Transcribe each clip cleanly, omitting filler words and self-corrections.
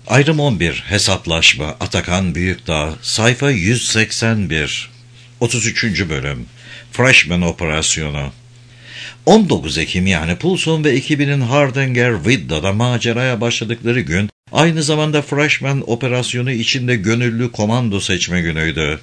Ayrım 11. Hesaplaşma. Atakan Büyükdağ. Sayfa 181. 33. bölüm. Freshman Operasyonu. 19 Ekim yani Poulson ve ekibinin Hardanger Vidda'da maceraya başladıkları gün, aynı zamanda Freshman Operasyonu içinde gönüllü komando seçme günüydü.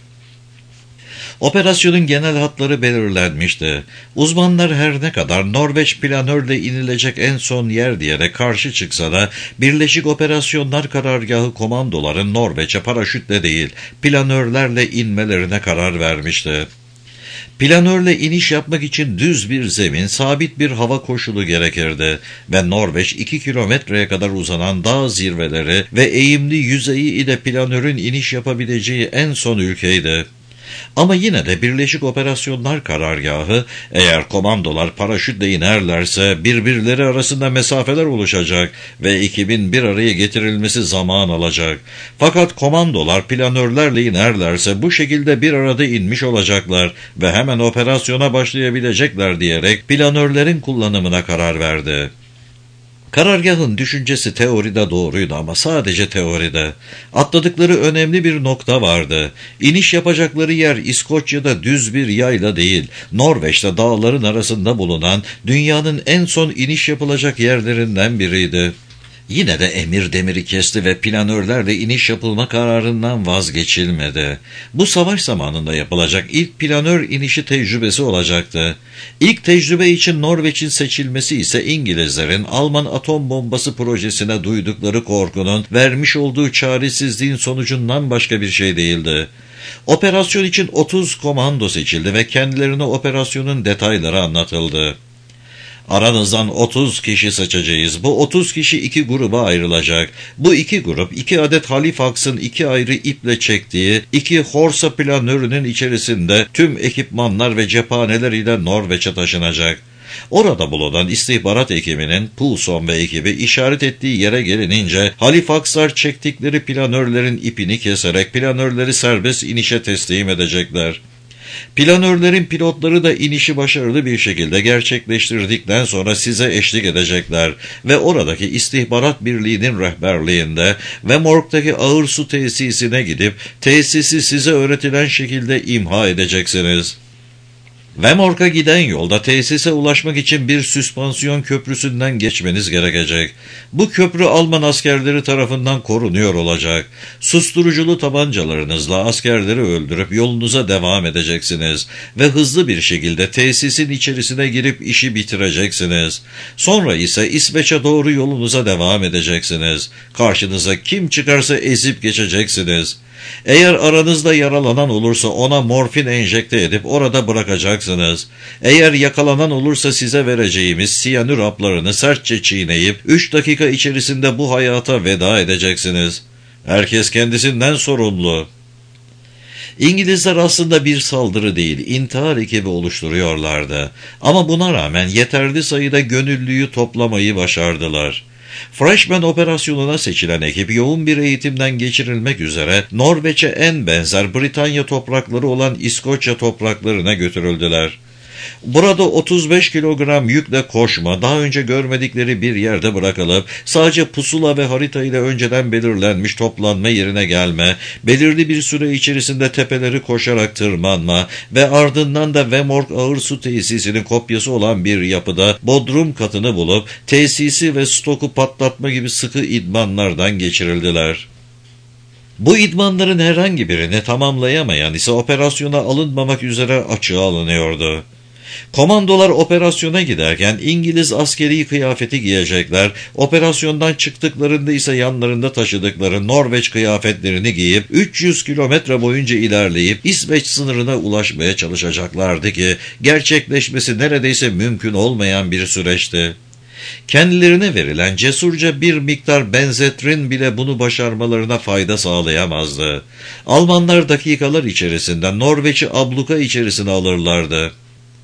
Operasyonun genel hatları belirlenmişti. Uzmanlar her ne kadar Norveç planörle inilecek en son yer diyerek karşı çıksa da, Birleşik Operasyonlar Karargahı komandoların Norveç'e paraşütle değil, planörlerle inmelerine karar vermişti. Planörle iniş yapmak için düz bir zemin, sabit bir hava koşulu gerekirdi ve Norveç 2 kilometreye kadar uzanan dağ zirveleri ve eğimli yüzeyi ile planörün iniş yapabileceği en son ülkeydi. Ama yine de Birleşik Operasyonlar Karargahı, eğer komandolar paraşütle inerlerse birbirleri arasında mesafeler oluşacak ve ekibin bir araya getirilmesi zaman alacak. Fakat komandolar planörlerle inerlerse bu şekilde bir arada inmiş olacaklar ve hemen operasyona başlayabilecekler diyerek planörlerin kullanımına karar verdi. Karargahın düşüncesi teoride doğruydu ama sadece teoride. Atladıkları önemli bir nokta vardı. İniş yapacakları yer İskoçya'da düz bir yayla değil, Norveç'te dağların arasında bulunan dünyanın en son iniş yapılacak yerlerinden biriydi. Yine de emir demiri kesti ve planörlerle iniş yapılma kararından vazgeçilmedi. Bu savaş zamanında yapılacak ilk planör inişi tecrübesi olacaktı. İlk tecrübe için Norveç'in seçilmesi ise İngilizlerin Alman atom bombası projesine duydukları korkunun vermiş olduğu çaresizliğin sonucundan başka bir şey değildi. Operasyon için 30 komando seçildi ve kendilerine operasyonun detayları anlatıldı. Aranızdan 30 kişi seçeceğiz. Bu 30 kişi 2 gruba ayrılacak. Bu 2 grup 2 adet Halifax'ın 2 ayrı iple çektiği 2 Horsa planörünün içerisinde tüm ekipmanlar ve cephaneler ile Norveç'e taşınacak. Orada bulunan istihbarat ekibinin Poulson ve ekibi işaret ettiği yere gelinince Halifax'lar çektikleri planörlerin ipini keserek planörleri serbest inişe teslim edecekler. Planörlerin pilotları da inişi başarılı bir şekilde gerçekleştirdikten sonra size eşlik edecekler ve oradaki istihbarat birliğinin rehberliğinde Vemork'taki ağır su tesisine gidip tesisi size öğretilen şekilde imha edeceksiniz. Vemork'a giden yolda tesise ulaşmak için bir süspansiyon köprüsünden geçmeniz gerekecek. Bu köprü Alman askerleri tarafından korunuyor olacak. Susturuculu tabancalarınızla askerleri öldürüp yolunuza devam edeceksiniz ve hızlı bir şekilde tesisin içerisine girip işi bitireceksiniz. Sonra ise İsveç'e doğru yolunuza devam edeceksiniz. Karşınıza kim çıkarsa ezip geçeceksiniz. Eğer aranızda yaralanan olursa ona morfin enjekte edip orada bırakacaksınız. Eğer yakalanan olursa size vereceğimiz siyanür haplarını sertçe çiğneyip 3 dakika içerisinde bu hayata veda edeceksiniz. Herkes kendisinden sorumlu. İngilizler aslında bir saldırı değil, intihar ekibi oluşturuyorlardı. Ama buna rağmen yeterli sayıda gönüllüyü toplamayı başardılar. Freshman operasyonuna seçilen ekip yoğun bir eğitimden geçirilmek üzere Norveç'e en benzer Britanya toprakları olan İskoçya topraklarına götürüldüler. Burada 35 kilogram yükle koşma, daha önce görmedikleri bir yerde bırakılıp sadece pusula ve harita ile önceden belirlenmiş toplanma yerine gelme, belirli bir süre içerisinde tepeleri koşarak tırmanma ve ardından da Vemork ağır su tesisinin kopyası olan bir yapıda bodrum katını bulup tesisi ve stoku patlatma gibi sıkı idmanlardan geçirildiler. Bu idmanların herhangi birini tamamlayamayan ise operasyona alınmamak üzere açığa alınıyordu. Komandolar operasyona giderken İngiliz askeri kıyafeti giyecekler, operasyondan çıktıklarında ise yanlarında taşıdıkları Norveç kıyafetlerini giyip 300 kilometre boyunca ilerleyip İsveç sınırına ulaşmaya çalışacaklardı ki gerçekleşmesi neredeyse mümkün olmayan bir süreçti. Kendilerine verilen cesurca bir miktar benzetrin bile bunu başarmalarına fayda sağlayamazdı. Almanlar dakikalar içerisinde Norveç'i abluka içerisine alırlardı.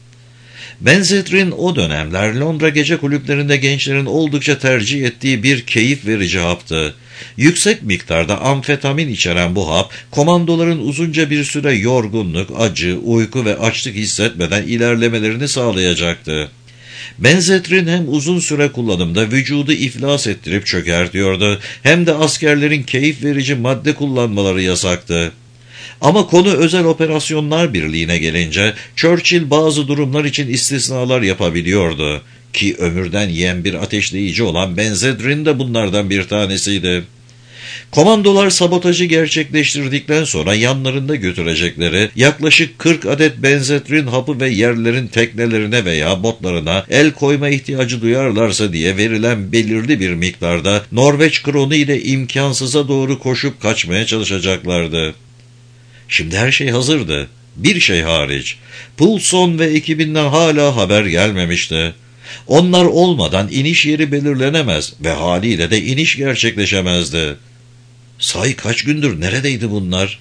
Benzetrin o dönemler Londra gece kulüplerinde gençlerin oldukça tercih ettiği bir keyif verici haptı. Yüksek miktarda amfetamin içeren bu hap, komandoların uzunca bir süre yorgunluk, acı, uyku ve açlık hissetmeden ilerlemelerini sağlayacaktı. Benzetrin hem uzun süre kullanımda vücudu iflas ettirip çökertiyordu, hem de askerlerin keyif verici madde kullanmaları yasaktı. Ama konu özel operasyonlar birliğine gelince Churchill bazı durumlar için istisnalar yapabiliyordu. Ki ömürden yiyen bir ateşleyici olan Benzedrin de bunlardan bir tanesiydi. Komandolar sabotajı gerçekleştirdikten sonra yanlarında götürecekleri yaklaşık 40 adet benzetrin hapı ve yerlerin teknelerine veya botlarına el koyma ihtiyacı duyarlarsa diye verilen belirli bir miktarda Norveç kronu ile imkansıza doğru koşup kaçmaya çalışacaklardı. Şimdi her şey hazırdı. Bir şey hariç. Poulson ve ekibinden hala haber gelmemişti. Onlar olmadan iniş yeri belirlenemez ve haliyle de iniş gerçekleşemezdi. Sahi kaç gündür neredeydi bunlar?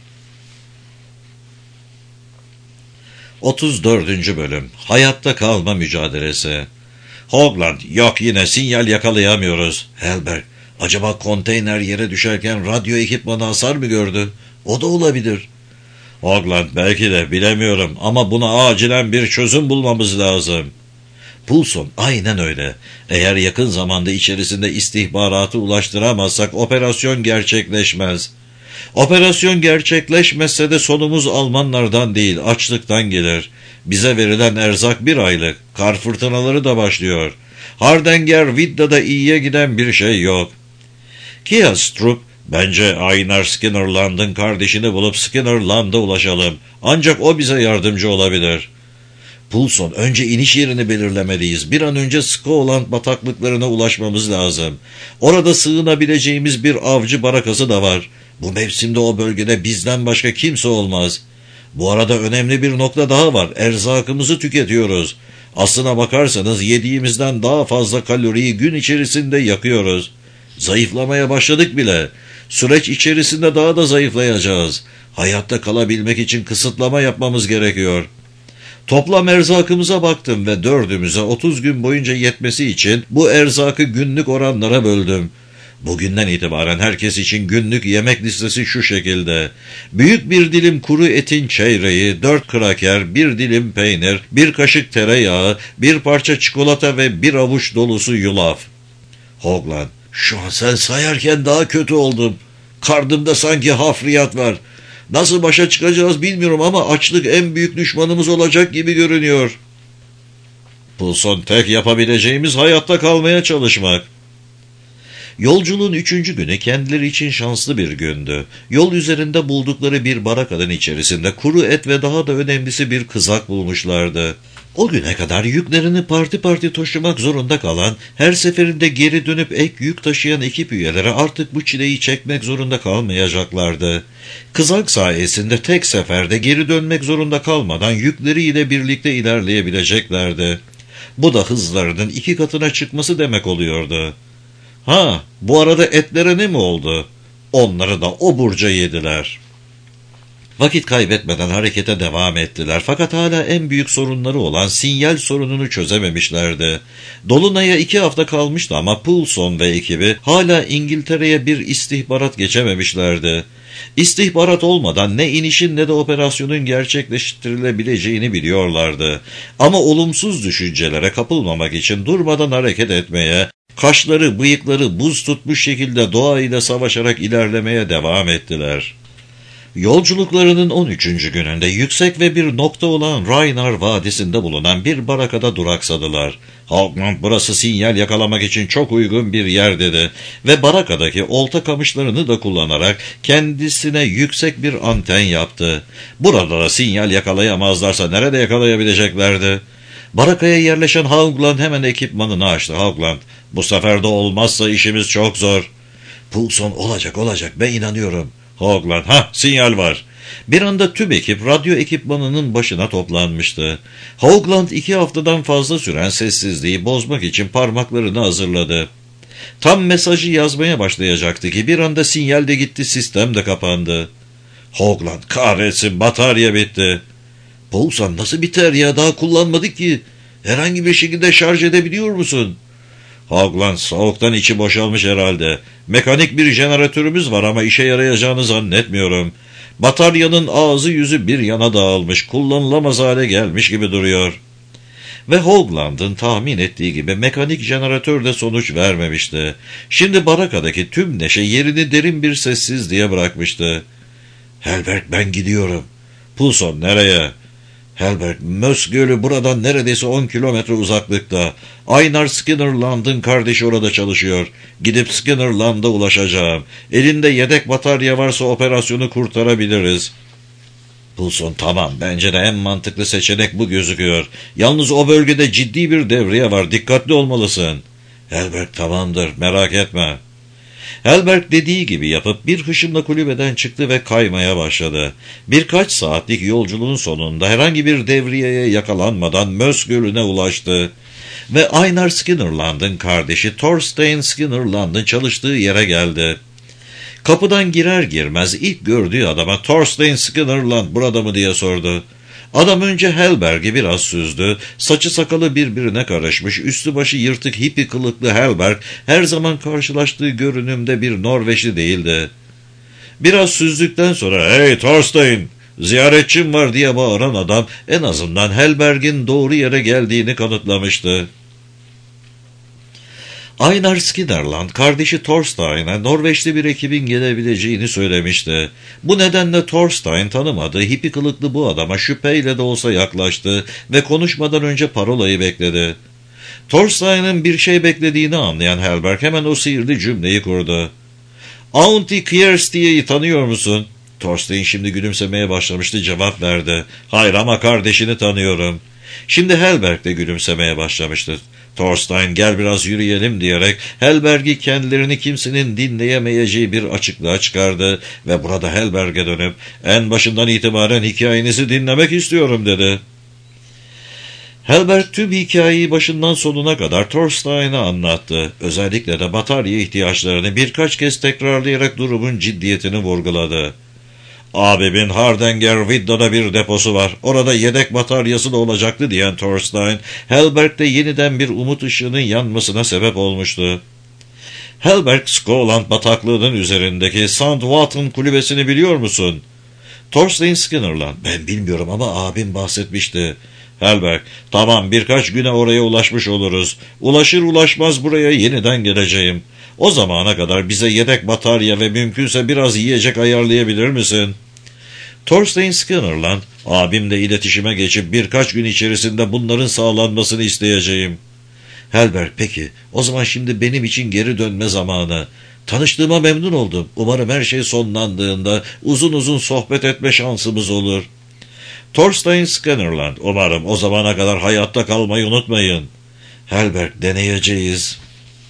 34. Bölüm. Hayatta kalma mücadelesi. Hogland, yok yine sinyal yakalayamıyoruz. Helberg, acaba konteyner yere düşerken radyo ekipmanı hasar mı gördü? O da olabilir. Hogland, belki de bilemiyorum ama buna acilen bir çözüm bulmamız lazım. Poulson, aynen öyle. Eğer yakın zamanda içerisinde istihbaratı ulaştıramazsak operasyon gerçekleşmez. Operasyon gerçekleşmezse de sonumuz Almanlardan değil, açlıktan gelir. Bize verilen erzak 1 aylık. Kar fırtınaları da başlıyor. Hardanger Vidda'da iyiye giden bir şey yok. Kyastrup, bence Einar Skinnerland'ın kardeşini bulup Skinnerland'a ulaşalım. Ancak o bize yardımcı olabilir. Poulson, önce iniş yerini belirlemeliyiz. Bir an önce Skåland bataklıklarına ulaşmamız lazım. Orada sığınabileceğimiz bir avcı barakası da var. Bu mevsimde o bölgede bizden başka kimse olmaz. Bu arada önemli bir nokta daha var. Erzakımızı tüketiyoruz. Aslına bakarsanız yediğimizden daha fazla kaloriyi gün içerisinde yakıyoruz. Zayıflamaya başladık bile. Süreç içerisinde daha da zayıflayacağız. Hayatta kalabilmek için kısıtlama yapmamız gerekiyor. Toplam erzakımıza baktım ve 4'ümüze 30 gün boyunca yetmesi için bu erzakı günlük oranlara böldüm. Bugünden itibaren herkes için günlük yemek listesi şu şekilde. Büyük bir dilim kuru etin çeyreği, 4 kraker, 1 dilim peynir, 1 kaşık tereyağı, 1 parça çikolata ve 1 avuç dolusu yulaf. Hogland, şu an sen sayarken daha kötü oldum. Karnımda sanki hafriyat var. Nasıl başa çıkacağız bilmiyorum ama açlık en büyük düşmanımız olacak gibi görünüyor. Poulson, tek yapabileceğimiz hayatta kalmaya çalışmak. Yolculuğun 3. günü kendileri için şanslı bir gündü. Yol üzerinde buldukları bir barakadan içerisinde kuru et ve daha da önemlisi bir kızak bulmuşlardı. O güne kadar yüklerini parti parti taşımak zorunda kalan, her seferinde geri dönüp ek yük taşıyan ekip üyeleri artık bu çileyi çekmek zorunda kalmayacaklardı. Kızak sayesinde tek seferde geri dönmek zorunda kalmadan yükleriyle birlikte ilerleyebileceklerdi. Bu da hızlarının 2 katına çıkması demek oluyordu. Ha, bu arada etlere ne mi oldu? Onları da o burca yediler. Vakit kaybetmeden harekete devam ettiler fakat hala en büyük sorunları olan sinyal sorununu çözememişlerdi. Dolunay'a 2 hafta kalmıştı ama Poulson ve ekibi hala İngiltere'ye bir istihbarat geçememişlerdi. İstihbarat olmadan ne inişin ne de operasyonun gerçekleştirilebileceğini biliyorlardı. Ama olumsuz düşüncelere kapılmamak için durmadan hareket etmeye, kaşları, bıyıkları buz tutmuş şekilde doğayla savaşarak ilerlemeye devam ettiler. Yolculuklarının 13. gününde yüksek ve bir nokta olan Raynar Vadisi'nde bulunan bir barakada duraksadılar. Hogland, burası sinyal yakalamak için çok uygun bir yer dedi ve barakadaki olta kamışlarını da kullanarak kendisine yüksek bir anten yaptı. Burada da sinyal yakalayamazlarsa nerede yakalayabileceklerdi? Barakaya yerleşen Hogland hemen ekipmanını açtı. Hogland, bu sefer de olmazsa işimiz çok zor. Poulson, olacak ben inanıyorum. Hogland, sinyal var. Bir anda tüm ekip radyo ekipmanının başına toplanmıştı. Hogland 2 haftadan fazla süren sessizliği bozmak için parmaklarını hazırladı. Tam mesajı yazmaya başlayacaktı ki bir anda sinyal de gitti, sistem de kapandı. Hogland, kahretsin, batarya bitti. Poulson, nasıl biter ya, daha kullanmadık ki. Herhangi bir şekilde şarj edebiliyor musun? Hogland, soğuktan içi boşalmış herhalde. Mekanik bir jeneratörümüz var ama işe yarayacağını zannetmiyorum. Bataryanın ağzı yüzü bir yana dağılmış, kullanılamaz hale gelmiş gibi duruyor. Ve Hoagland'ın tahmin ettiği gibi mekanik jeneratör de sonuç vermemişti. Şimdi barakadaki tüm neşe yerini derin bir sessizliğe bırakmıştı. "Helberg, ben gidiyorum." "Poulson, nereye?" "Helberg, Mös Gölü buradan neredeyse 10 kilometre uzaklıkta. Einar Skinnerland'ın kardeşi orada çalışıyor. Gidip Skinnerland'a ulaşacağım. Elinde yedek batarya varsa operasyonu kurtarabiliriz." "Poulson, tamam, bence de en mantıklı seçenek bu gözüküyor. Yalnız o bölgede ciddi bir devriye var, dikkatli olmalısın." "Helberg, tamamdır, merak etme." Helberg dediği gibi yapıp bir hışımla kulübeden çıktı ve kaymaya başladı. Birkaç saatlik yolculuğun sonunda herhangi bir devriyeye yakalanmadan Mös Gölü'ne ulaştı. Ve Einar Skinnerland'ın kardeşi Thorstein Skinnerland'ın çalıştığı yere geldi. Kapıdan girer girmez ilk gördüğü adama "Thorstein Skinnerland burada mı?" diye sordu. Adam önce Helberg'i biraz süzdü. Saçı sakalı birbirine karışmış, üstü başı yırtık hippi kılıklı Helberg her zaman karşılaştığı görünümde bir Norveçli değildi. Biraz süzdükten sonra "Hey Thorstein, ziyaretçim var" diye bağıran adam en azından Helberg'in doğru yere geldiğini kanıtlamıştı. Einar Skinnerland kardeşi Thorstein'e Norveçli bir ekibin gelebileceğini söylemişti. Bu nedenle Thorstein tanımadığı hippi kılıklı bu adama şüpheyle de olsa yaklaştı ve konuşmadan önce parolayı bekledi. Thorstein'in bir şey beklediğini anlayan Helberg hemen o sihirli cümleyi kurdu. "Auntie Kjersti'yi tanıyor musun?" Thorstein şimdi gülümsemeye başlamıştı, cevap verdi. "Hayır, ama kardeşini tanıyorum." Şimdi Helberg de gülümsemeye başlamıştı. Thorstein "Gel biraz yürüyelim" diyerek Helberg'i kendilerini kimsenin dinleyemeyeceği bir açıklığa çıkardı ve burada Helberg'e dönüp "En başından itibaren hikayenizi dinlemek istiyorum" dedi. Helberg tüm hikayeyi başından sonuna kadar Thorstein'a anlattı. Özellikle de batarya ihtiyaçlarını birkaç kez tekrarlayarak durumun ciddiyetini vurguladı. "Abimin Hardanger Vidda'da bir deposu var. Orada yedek bataryası da olacaktı" diyen Thorstein, Helberg'de yeniden bir umut ışığının yanmasına sebep olmuştu. "Helberg, Skåland bataklığının üzerindeki Sandvatn kulübesini biliyor musun?" Thorstein Skinnerland "Ben bilmiyorum ama abim bahsetmişti." Helberg "Tamam, birkaç güne oraya ulaşmış oluruz. Ulaşır ulaşmaz buraya yeniden geleceğim. O zamana kadar bize yedek batarya ve mümkünse biraz yiyecek ayarlayabilir misin?" Thorstein Skinnerland "Abimle iletişime geçip birkaç gün içerisinde bunların sağlanmasını isteyeceğim." Helberg "Peki, o zaman şimdi benim için geri dönme zamanı. Tanıştığıma memnun oldum. Umarım her şey sonlandığında uzun uzun sohbet etme şansımız olur." Thorstein Skinnerland "Umarım o zamana kadar hayatta kalmayı unutmayın." Helberg "Deneyeceğiz."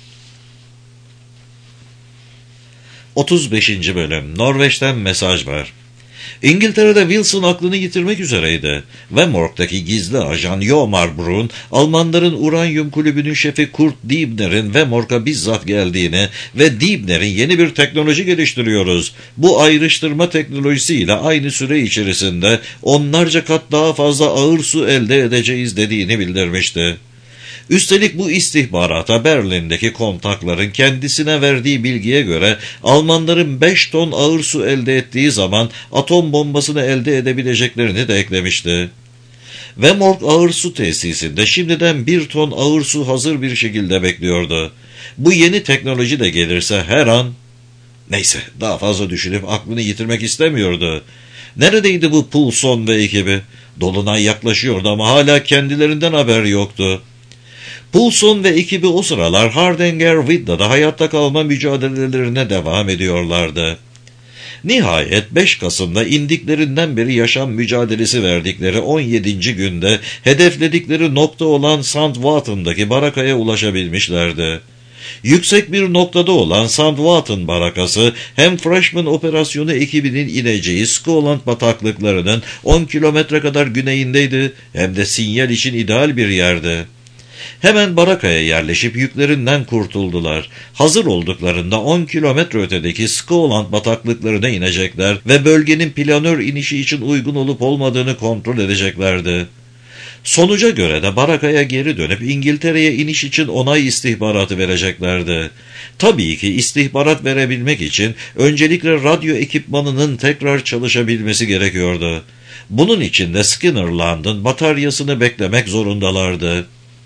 35. Bölüm. Norveç'ten mesaj var. İngiltere'de Wilson aklını yitirmek üzereydi. Vemork'taki gizli ajan Jomar Brun, Almanların uranyum kulübünün şefi Kurt Diebner'in Vemork'a bizzat geldiğini ve Diebner'in "Yeni bir teknoloji geliştiriyoruz. Bu ayrıştırma teknolojisiyle aynı süre içerisinde onlarca kat daha fazla ağır su elde edeceğiz" dediğini bildirmişti. Üstelik bu istihbarata Berlin'deki kontakların kendisine verdiği bilgiye göre Almanların 5 ton ağır su elde ettiği zaman atom bombasını elde edebileceklerini de eklemişti. Vemork ağır su tesisinde şimdiden 1 ton ağır su hazır bir şekilde bekliyordu. Bu yeni teknoloji de gelirse her an... Neyse, daha fazla düşünüp aklını yitirmek istemiyordu. Neredeydi bu Poulson ve ekibi? Dolunay yaklaşıyordu ama hala kendilerinden haber yoktu. Poulson ve ekibi o sıralar Hardanger Vidda'da hayatta kalma mücadelelerine devam ediyorlardı. Nihayet 5 Kasım'da indiklerinden beri yaşam mücadelesi verdikleri 17. günde hedefledikleri nokta olan Sandvatn'daki barakaya ulaşabilmişlerdi. Yüksek bir noktada olan Sandvatn barakası hem Freshman operasyonu ekibinin ineceği Skåland bataklıklarının 10 kilometre kadar güneyindeydi hem de sinyal için ideal bir yerdi. Hemen barakaya yerleşip yüklerinden kurtuldular. Hazır olduklarında 10 kilometre ötedeki Skåland bataklıklarına inecekler ve bölgenin planör inişi için uygun olup olmadığını kontrol edeceklerdi. Sonuca göre de barakaya geri dönüp İngiltere'ye iniş için onay istihbaratı vereceklerdi. Tabii ki istihbarat verebilmek için öncelikle radyo ekipmanının tekrar çalışabilmesi gerekiyordu. Bunun için de Skinnerland'ın bataryasını beklemek zorundalardı.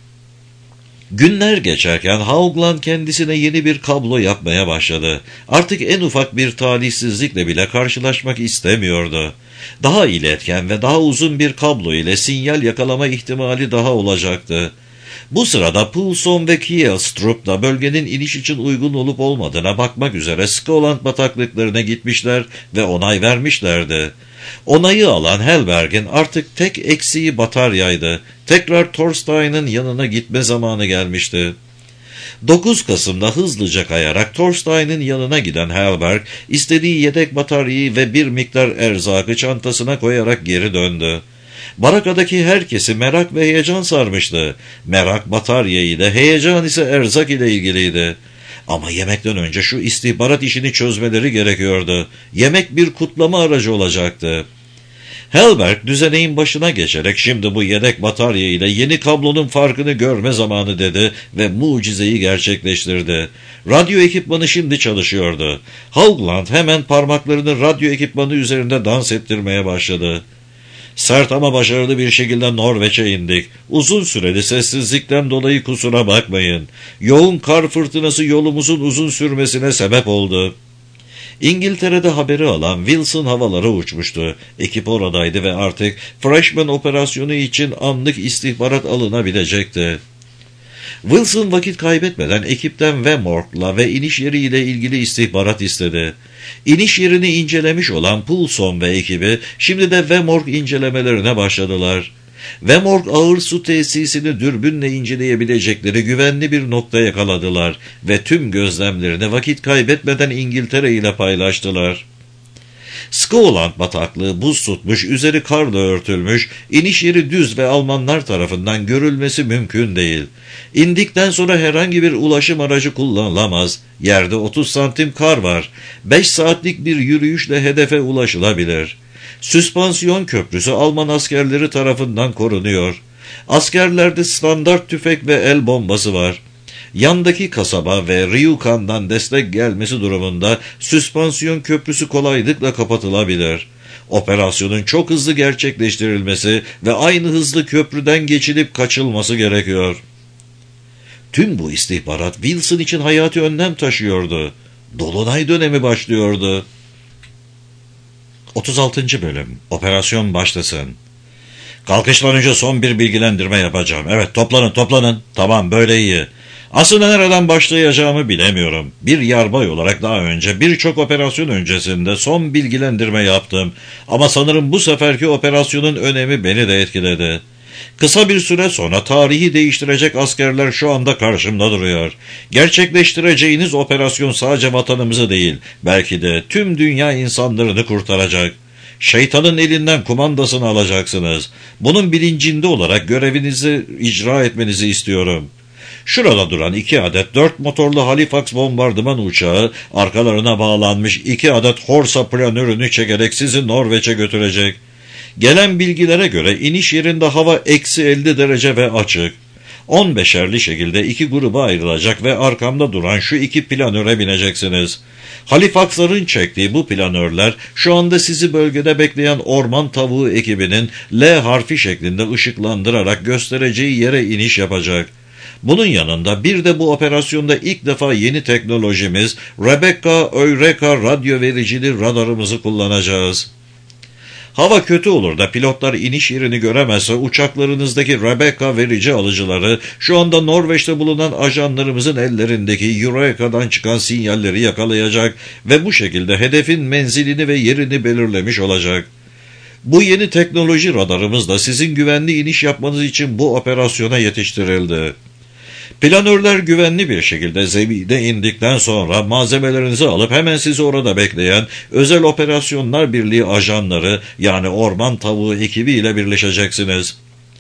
Günler geçerken Haugland kendisine yeni bir kablo yapmaya başladı. Artık en ufak bir talihsizlikle bile karşılaşmak istemiyordu. Daha iletken ve daha uzun bir kablo ile sinyal yakalama ihtimali daha olacaktı. Bu sırada Poulson ve Kjelstrup da bölgenin iniş için uygun olup olmadığına bakmak üzere Skåland bataklıklarına gitmişler ve onay vermişlerdi. Onayı alan Helberg'in artık tek eksiği bataryaydı. Tekrar Thorstein'ın yanına gitme zamanı gelmişti. 9 Kasım'da hızlıca kayarak Thorstein'ın yanına giden Helberg, istediği yedek bataryayı ve bir miktar erzakı çantasına koyarak geri döndü. Barakadaki herkesi merak ve heyecan sarmıştı. Merak batarya ile, heyecan ise erzak ile ilgiliydi. Ama yemekten önce şu istihbarat işini çözmeleri gerekiyordu. Yemek bir kutlama aracı olacaktı. Helberg düzeneğin başına geçerek şimdi bu yedek batarya ile yeni kablonun farkını görme zamanı dedi ve mucizeyi gerçekleştirdi. Radyo ekipmanı şimdi çalışıyordu. Haugland hemen parmaklarını radyo ekipmanı üzerinde dans ettirmeye başladı. Sert ama başarılı bir şekilde Norveç'e indik. Uzun süreli sessizlikten dolayı kusura bakmayın. Yoğun kar fırtınası yolumuzun uzun sürmesine sebep oldu. İngiltere'de haberi alan Wilson havalara uçmuştu. Ekip oradaydı ve artık Freshman operasyonu için anlık istihbarat alınabilecekti. Wilson vakit kaybetmeden ekipten Wemork'la ve iniş yeriyle ilgili istihbarat istedi. İniş yerini incelemiş olan Poulson ve ekibi şimdi de Wemork incelemelerine başladılar. Wemork ağır su tesisini dürbünle inceleyebilecekleri güvenli bir nokta yakaladılar ve tüm gözlemlerini vakit kaybetmeden İngiltere ile paylaştılar. Skåland bataklığı buz tutmuş, üzeri karla örtülmüş, iniş yeri düz ve Almanlar tarafından görülmesi mümkün değil. İndikten sonra herhangi bir ulaşım aracı kullanılamaz. Yerde 30 santim kar var. 5 saatlik bir yürüyüşle hedefe ulaşılabilir. Süspansiyon köprüsü Alman askerleri tarafından korunuyor. Askerlerde standart tüfek ve el bombası var. Yandaki kasaba ve Ryukan'dan destek gelmesi durumunda süspansiyon köprüsü kolaylıkla kapatılabilir. Operasyonun çok hızlı gerçekleştirilmesi ve aynı hızlı köprüden geçilip kaçılması gerekiyor. Tüm bu istihbarat Wilson için hayati önlem taşıyordu. Dolunay dönemi başlıyordu. 36. Bölüm. Operasyon başlasın. Kalkıştan önce son bir bilgilendirme yapacağım. Evet, toplanın. Tamam, böyle iyi. Aslında nereden başlayacağımı bilemiyorum. Bir yarbay olarak daha önce birçok operasyon öncesinde son bilgilendirme yaptım. Ama sanırım bu seferki operasyonun önemi beni de etkiledi. Kısa bir süre sonra tarihi değiştirecek askerler şu anda karşımda duruyor. Gerçekleştireceğiniz operasyon sadece vatanımızı değil, belki de tüm dünya insanlarını kurtaracak. Şeytanın elinden kumandasını alacaksınız. Bunun bilincinde olarak görevinizi icra etmenizi istiyorum. Şurada duran 2 adet 4 motorlu Halifax bombardıman uçağı, arkalarına bağlanmış 2 adet Horsa planörünü çekerek sizi Norveç'e götürecek. Gelen bilgilere göre iniş yerinde hava eksi 50 derece ve açık. 15'erli şekilde 2 gruba ayrılacak ve arkamda duran şu 2 planöre bineceksiniz. Halifax'ların çektiği bu planörler şu anda sizi bölgede bekleyen orman tavuğu ekibinin L harfi şeklinde ışıklandırarak göstereceği yere iniş yapacak. Bunun yanında bir de bu operasyonda ilk defa yeni teknolojimiz Rebecca Eureka radyo vericili radarımızı kullanacağız. Hava kötü olur da pilotlar iniş yerini göremezse uçaklarınızdaki Rebecca verici alıcıları şu anda Norveç'te bulunan ajanlarımızın ellerindeki Eureka'dan çıkan sinyalleri yakalayacak ve bu şekilde hedefin menzilini ve yerini belirlemiş olacak. Bu yeni teknoloji radarımız da sizin güvenli iniş yapmanız için bu operasyona yetiştirildi. Planörler güvenli bir şekilde zemine indikten sonra malzemelerinizi alıp hemen sizi orada bekleyen Özel Operasyonlar Birliği ajanları yani orman tavuğu ekibiyle birleşeceksiniz.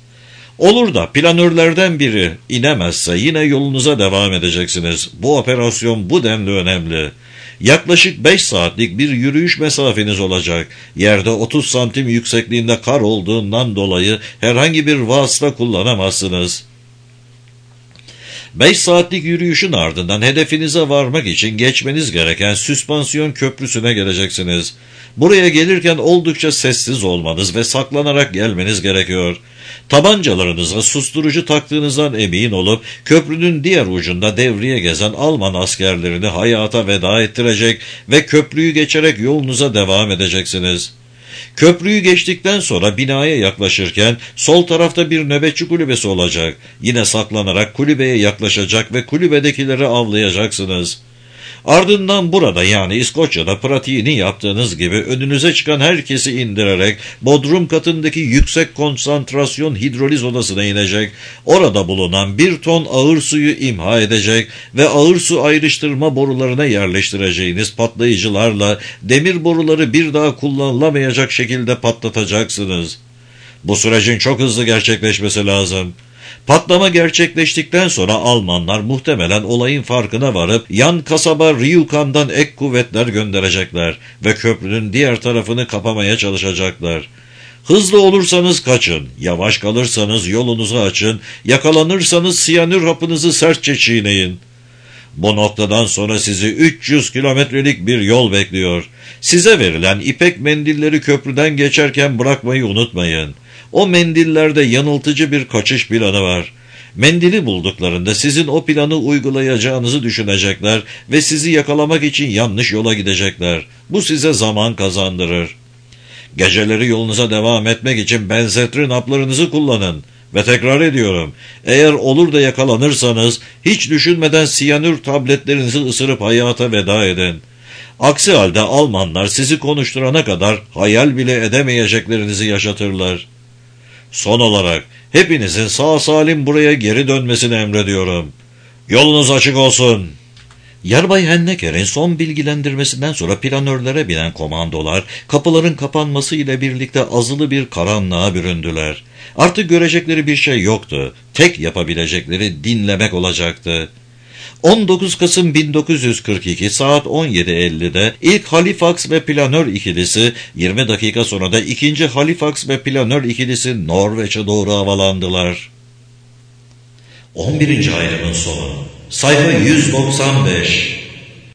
Olur da planörlerden biri inemezse yine yolunuza devam edeceksiniz. Bu operasyon bu denli önemli. Yaklaşık 5 saatlik bir yürüyüş mesafeniz olacak. Yerde 30 santim yüksekliğinde kar olduğundan dolayı herhangi bir vasıta kullanamazsınız. 5 saatlik yürüyüşün ardından hedefinize varmak için geçmeniz gereken süspansiyon köprüsüne geleceksiniz. Buraya gelirken oldukça sessiz olmanız ve saklanarak gelmeniz gerekiyor. Tabancalarınıza susturucu taktığınızdan emin olup köprünün diğer ucunda devriye gezen Alman askerlerini hayata veda ettirecek ve köprüyü geçerek yolunuza devam edeceksiniz. Köprüyü geçtikten sonra binaya yaklaşırken sol tarafta bir nöbetçi kulübesi olacak. Yine saklanarak kulübeye yaklaşacak ve kulübedekileri avlayacaksınız. Ardından burada yani İskoçya'da pratiğini yaptığınız gibi önünüze çıkan herkesi indirerek bodrum katındaki yüksek konsantrasyon hidroliz odasına inecek, orada bulunan 1 ton ağır suyu imha edecek ve ağır su ayrıştırma borularına yerleştireceğiniz patlayıcılarla demir boruları bir daha kullanılamayacak şekilde patlatacaksınız. Bu sürecin çok hızlı gerçekleşmesi lazım. Patlama gerçekleştikten sonra Almanlar muhtemelen olayın farkına varıp yan kasaba Ryukan'dan ek kuvvetler gönderecekler ve köprünün diğer tarafını kapamaya çalışacaklar. Hızlı olursanız kaçın, yavaş kalırsanız yolunuzu açın, yakalanırsanız siyanür hapınızı sertçe çiğneyin. Bu noktadan sonra sizi 300 kilometrelik bir yol bekliyor. Size verilen ipek mendilleri köprüden geçerken bırakmayı unutmayın. O mendillerde yanıltıcı bir kaçış planı var. Mendili bulduklarında sizin o planı uygulayacağınızı düşünecekler ve sizi yakalamak için yanlış yola gidecekler. Bu size zaman kazandırır. Geceleri yolunuza devam etmek için benzetrin haplarınızı kullanın. Ve tekrar ediyorum, eğer olur da yakalanırsanız hiç düşünmeden siyanür tabletlerinizi ısırıp hayata veda edin. Aksi halde Almanlar sizi konuşturana kadar hayal bile edemeyeceklerinizi yaşatırlar. Son olarak hepinizin sağ salim buraya geri dönmesini emrediyorum. Yolunuz açık olsun. Yarbay Henneker'in son bilgilendirmesinden sonra planörlere binen komandolar kapıların kapanması ile birlikte azılı bir karanlığa büründüler. Artık görecekleri bir şey yoktu. Tek yapabilecekleri dinlemek olacaktı. 19 Kasım 1942 saat 17.50'de ilk Halifax ve planör ikilisi, 20 dakika sonra da ikinci Halifax ve planör ikilisi Norveç'e doğru havalandılar. 11. ayrımın sonu. Sayfa 195.